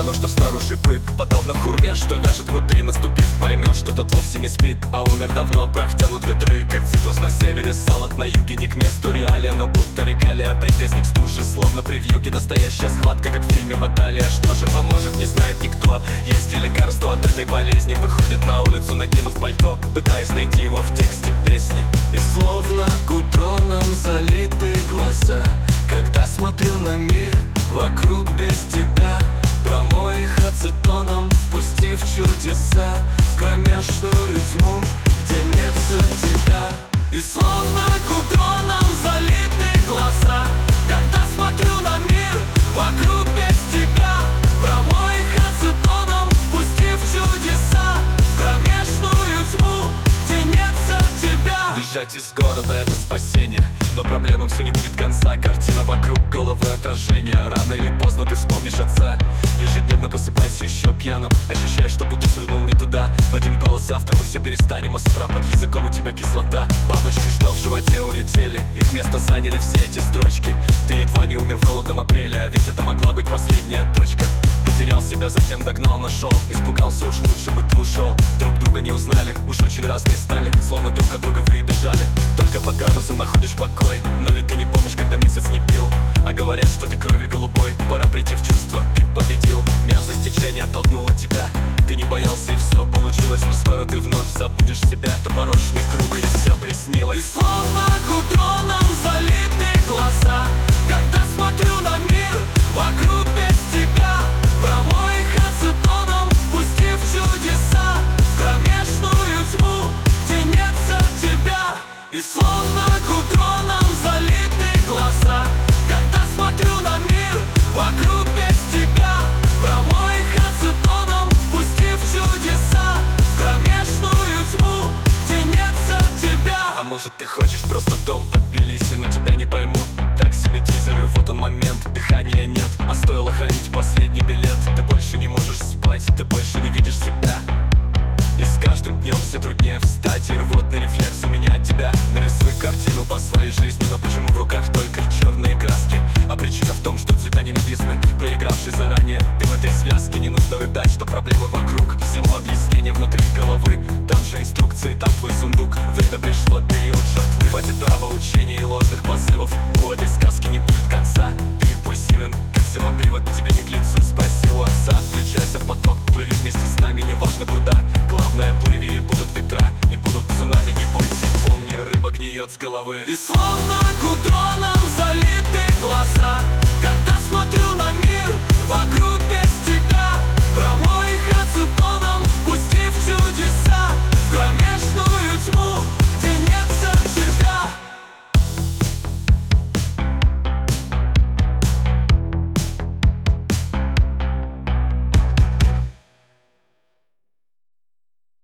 но что снаружи быт. Подобно хурме, что вяжет внутри, наступив, поймешь, что тот вовсе не спит, а умер давно. Прах тянут ветры, как цитрус на севере, салат на юге, не к месту реалия, но будто регалия. Предвестник стужи, словно превьюги, настоящая схватка, как в фильме «Баталия». Что же поможет, не знает никто. Есть ли лекарство от этой болезни? Выходит на улицу, накинув пальто, пытаясь найти его в тексте песни. И словно гудроном залиты глаза, когда смотрю на мир вокруг без тебя, промой их ацетоном, впустив чудеса в кромешную тьму, где нет тебя. И словно гудроном залиты глаза, когда смотрю на мир вокруг без тебя, промой их ацетоном, впустив чудеса в кромешную тьму, где нет тебя. Бежать из города — это спасение, но проблемам все не будет конца. Картина вокруг, головы отражения. Рано или поздно ты вспомнишь отца. Ежедневно просыпайся еще пьяным, ощущаешь, что будто свернул не туда. В один голос: завтра мы все перестанем, а с утра под языком у тебя кислота. Бабочки, что в животе, улетели, их место заняли все эти строчки. Ты едва не умер в холодном апреле, а ведь это могла быть последняя точка. Потерял себя, затем догнал, нашел, испугался, уж лучше бы ты ушел. Друг друга не узнали, уж очень разные стали, словно друг от друга вы и бежали. Только под градусом находишь покой, но ведь ты не помнишь, когда месяц не пил. А говорят, что ты крови голубой, пора прийти в чувство, ты победил. Мерзость течения оттолкнула тебя, ты не боялся и все получилось. Но скоро ты вновь забудешь себя, топорочный круг, и все приснилось. И словно гудроном залиты глаза, когда смотрю на мир вокруг без тебя, промой их ацетоном, пустив чудеса в кромешную тьму, где нет тебя. И словно гудроном залиты глаза, когда смотрю на мир вокруг без тебя, промой их ацетоном, пустив чудеса в кромешную тьму, где нет тебя. А может, ты хочешь просто дом в Тбилиси, но тебя не поймут. Так себе тизер, и вот он момент, дыхания нет, а стоило хранить последний билет. Ты больше не можешь спать, ты больше не видишь себя, и с каждым днем все труднее встать. И рвотный рефлекс у меня от тебя. Нарисуй картину по своей жизни, но почему в руках только черные краски? А причина в том, что цвета ненавистны, проигравший заранее. Ты в этой связке, не нужно рыдать, что проблемы вокруг. Всего объяснение внутри головы, там же инструкции, там твой сундук. Время пришло, ты от жертвы. Хватит нравоучений и ложных позывов, у этой сказки не будет конца. Ты импульсивен, как привод тебе не к лицу. Спроси у отца, включайся в поток, плыви вместе с нами, не важно куда. Главное, плыви, и будут ветра, и будут цунами, не бойся. Помни, рыба гниет с головы. И словно гудроном залиты глаза,